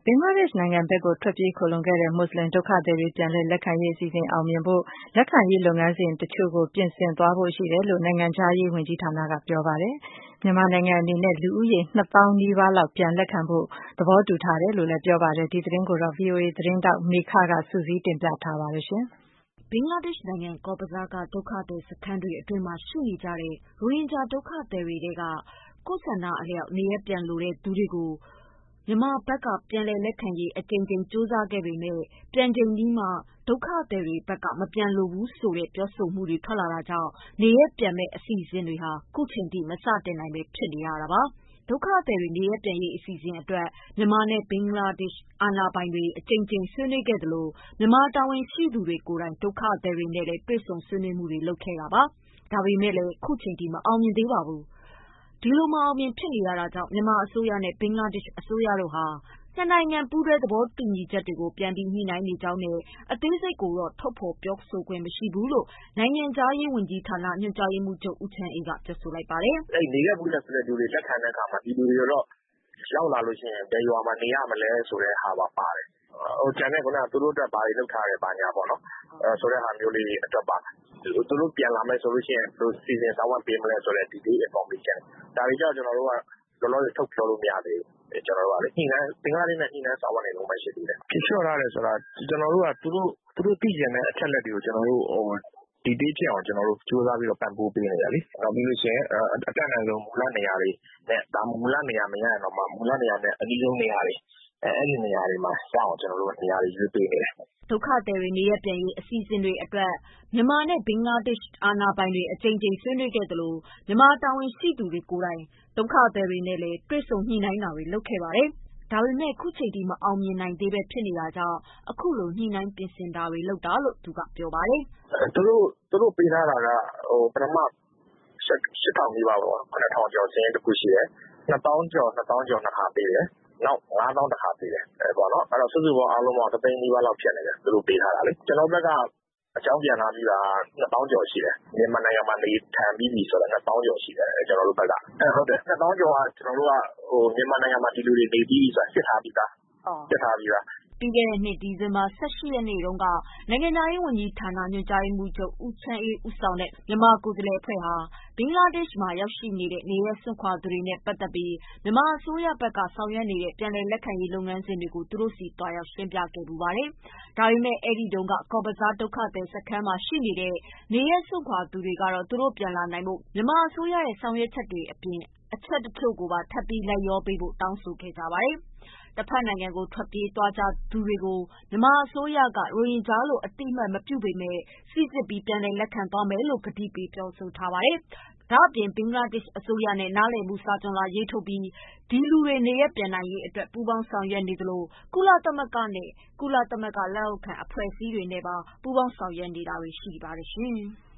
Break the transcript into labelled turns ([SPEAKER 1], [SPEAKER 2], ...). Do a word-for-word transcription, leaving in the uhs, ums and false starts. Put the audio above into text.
[SPEAKER 1] င်္ဂလားဒေ့ရှ်နိုင်ငံဘက်ကိုထွက်ပြေးခိုလှုံခဲ့တဲ့မွတ်ဆလင်ဒုက္ခသည်တွေပြန်လည်လက်ခံရေးအစီအစဉ်အောင်မြင်ဖို့လက်ခံရေးလုပ်ငန်းစဉ်တချို့ကိုပြင်ဆင်သွားဖို့ရှိတယ်လို့နိုင်ငံခြားရေးဝန်ကြီးဌာနကပြောပါတယ်။မြန်မာနိုင်ငံအနေနဲ့လူဦးရေနှစ်သောင်းနီးပါးလောက်ပြန်လက်ခံဖို့သဘောတူထားတယ်လို့လည်းပြောပါတယ်။ဒီသတင်းကိုတော့ ဗွီအိုအေသတင်းထောက်မေခကစုစည်းတင်ပြထားပါတယ်။
[SPEAKER 2] ဘင်္ဂလားဒေ့ရှ်နိုင်ငံကော့ဘဇားကဒုက္ခသည်စခန်းတွေအတွင်းမှာရှိနေကြတဲ့ရိုဟင်ဂျာဒုက္ခသည်တွေထဲကကိုယ့်ဆန္ဒအလျောက်နေရပ်ပြန်လိုတဲ့သူတွေကိုမြန်မာဘက်ကပြန်လည်လက်ခံရေးအကြိမ်ကြိမ်ကြိုးစားခဲ့ပေမဲ့ပြန်ချိန်ပြီးမှဒုက္ခသည်တွေဘက်ကမပြန်လိုဘူးဆိုတဲ့ပြောဆိုမှုတွေထွက်လာတာကြောင့်နေရပ်ပြန်မဲ့အစီအစဉ်တွေဟာခုချိန်ထိမစတင်နိုင်ပဲဖြစ်နေရတာပါ။ဒုက္ခသည်တွေနေရပ်ပြန်ရေးအစီအစဉ်အတွက်မြန်မာနဲ့ဘင်္ဂလားဒေ့ရှ်အာဏာပိုင်တွေအကြိမ်ကြိမ်ဆွေးနွေးခဲ့သလိုမြန်မာတာဝန်ရှိသူတွေကိုယ်တိုင်ဒုက္ခသည်တွေနဲ့လည်းတွေ့ဆုံဆွေးနွေးမှုတွေလုပ်ခဲ့တာပါ။ဒါပေမဲ့လည်းခုချိန်ထိမအောင်မြင်သေးပါဘူး။ဒီလိုမအောင်မြင်ဖြစ်နေရတာကြောင့်မြန်မာအစိုးရနဲ့ဘင်္ဂလားဒေ့ရှ်အစိုးရတို့ဟာနှစ်နိုင်ငံပူးတွဲသဘောတူညီချက်တွေကိုပြန်ပြီးညှိနှိုင်းနေကြောင်းနဲ့အသေးစိတ်ကိုတော့ထုတ်ဖော်ပြောဆိုခွင့်မရှိဘူးလို့နိုင်ငံခြားရေးဝန်ကြီးဌာနညွှန်ကြားရေးမှူးချုပ်ဦးချမ်းအေးကပြောဆိုလိုက်ပါတယ်
[SPEAKER 3] ။အဲ့နေရပူလက်ဆိုတဲ့လူတွေလက်ခံတဲ့အခါမှာဒီလူတွေတော့ရောက်လာလို့ရှိရင်ဘယ်ရွာမှာနေရမလဲဆိုတဲ့ဟာပါပါတယ်။ဟိုကျန်တဲ့ခုနကသူတို့အတွက်ဘာတွေလုပ်ထားရဲဘာညာပေါ့နော်။အဲဆိုတဲ့ဟာမျိုးလေးအတွက်ပါသူတို့ပြန်လာမယ်ဆိုလို့ရှိရင်သူစီစဉ်ဆောင်ရွက်ပေးမလဲဆိုတဲ့ detail information ဒါတွေကြောင့်ကျွန်တော်တို့ကလောလောဆယ်ထုတ်ပြောလို့မရသေးဘူးကျွန်တော်တို့ကလေညှိနှိုင်းဘင်္ဂလားဒေ့ရှ်နဲ့ညှိနှိုင်းဆောင်ရွက်နေလို့မှရှိသေးတယ်ဖြေလျှော့ထားတယ်ဆိုတာကျွန်တော်တို့ကသူတို့သူတို့သိကျင်တဲ့အချက်လက်တွေကိုကျွန်တော်တို့ဟိုဒီတေးဖြစ်အောင်ကျွန်တော်တို့စူးစမ်းပြီးတော့ပံ့ပိုးပေးနေရလေနောက်ပြီးလို့ရှိရင်အတက်အနိုင်ဆုံးမူလနေရာတွေနဲ့ဒါမူလနေရာမရရင်တော့မှမူလနေရာနဲ့အနည်းဆုံးနေရာတွေအဲအဲ့ဒီနေရာတွေမှာစအောင်ကျွန်တော်တို့နေရာတွေရွေးပေးနေတယ်
[SPEAKER 2] ဒုက္ခသည်တွေနေရပ်ပြန်ရေးအစီအစဉ်တွေအတွက်မြန်မာနဲ့ဘင်္ဂလားဒေ့ရှ်အာဏာပိုင်တွေအကြိမ်ကြိမ်ဆွေးနွေးခဲ့သလိုမြန်မာတာဝန်ရှိသူတွေကိုယ်တိုင်ဒုက္ခသည်တွေနဲ့လည်းတွေ့ဆုံညှိနှိုင်းတာတွေလုပ်ခဲ့ပါတယ်။ဒါပေမဲ့ခုချိန်ထိမအောင်မြင်နိုင်သေးပဲဖြစ်နေတာကြောင့်အခုလိုညှိနှိုင်းပြင်ဆင်တာတွေလုပ်တာလို့သူကပြောပါတယ်
[SPEAKER 3] ။သူတို့သူတို့ပေးထားတာကဟိုပထမရှစ်ထောင်ကြီးပါပေါ့ခုနှစ်ထောင်ကျော်စင်းတစ်ခုရှိတယ်။နှစ်သောင်းကျော်နှစ်သောင်းကျော်နှစ်ခါပေးတယ်။နောက်ငါးသောင်းတစ်ခါပေးတယ်အဲပေါ့နော်အဲ့တော့စုစုပေါင်းအားလုံးပေါင်းတစ်သိန်းနီးပါးလောက်ဖြစ်နေတယ်သူတို့ပေးထားတာလေကျွန်တော်ဘက်ကအကြောင်းပြန်လာပြီးတာနှစ်သောင်းကျော်ရှိတယ်မြန်မာနိုင်ငံမှာနေထိုင်ပြီးပြီဆိုတော့နှစ်သောင်းကျော်ရှိတယ်ကျွန်တော်တို့ဘက်ကအဲဟုတ်တယ်နှစ်သောင်းကျော်ကကျွန်တော်တို့ကဟိုမြန်မာနိုင်ငံမှာဒီလူတွေနေပြီးဆိုတာစစ်ထားပြီးသားစစ်ထားပြီးသား
[SPEAKER 2] ပြီးခဲ့တဲ့နှစ်ဒီဇင်ဘာ၁၈ရက်နေ့တုန်းကနိုင်ငံသားရေးဝန်ကြီးဌာနညွှန်ကြားရေးမှူးချုပ်ဦးချမ်းအေးဦးဆောင်တဲ့မြန်မာကိုယ်စားလှယ်အဖွဲ့ဟာဘင်္ဂလားဒေ့ရှ်မှာရောက်ရှိနေတဲ့နေရပ်စွန့်ခွာသူတွေနဲ့ပတ်သက်ပြီးမြန်မာအစိုးရဘက်ကဆောင်ရွက်နေတဲ့ပြန်လည်လက်ခံရေးလုပ်ငန်းစဉ်တွေကိုသူတို့စီတွားရောက်ရှင်းပြခဲ့ပူပါတယ်။ဒါပေမဲ့အဲ့ဒီတုန်းကကော့ဘဇားဒုက္ခသည်စခန်းမှာရှိနေတဲ့နေရပ်စွန့်ခွာသူတွေကတော့သူတို့ပြန်လာနိုင်ဖို့မြန်မာအစိုးရရဲ့ဆောင်ရွက်ချက်တွေအပြင်အချက်တချို့ကိုပါထပ်ပြီးလိုက်လျောပေးဖို့တောင်းဆိုခဲ့ကြပါတယ်။တစ်ဖက်နိုင်ငံကိုထွက်ပြေးသွားကြသူတွေကိုမြန်မာအစိုးရကရိုဟင်ဂျာလို့အတိအမှတ်မပြုပေမဲ့စိစစ်ပြီးပြန်လည်လက်ခံသွားမယ်လို့ကတိပေးပြောဆိုထားပါတယ်။ဒါ့အပြင်ဘင်္ဂလားဒေ့ရှ်အစိုးရနဲ့နားလည်မှုစာချွန်လွှာရေးထိုးပြီးဒီလူတွေနေရပ်ပြန်နိုင်ရေးအတွက်ပူးပေါင်းဆောင်ရွက်နေသလိုကုလသမဂ္ဂနဲ့ကုလသမဂ္ဂလက်အောက်ခံအဖွဲ့အစည်းတွေနဲ့ပါပူးပေါင်းဆောင်ရွက်နေတာတွေရှိပါတယ်ရှင်။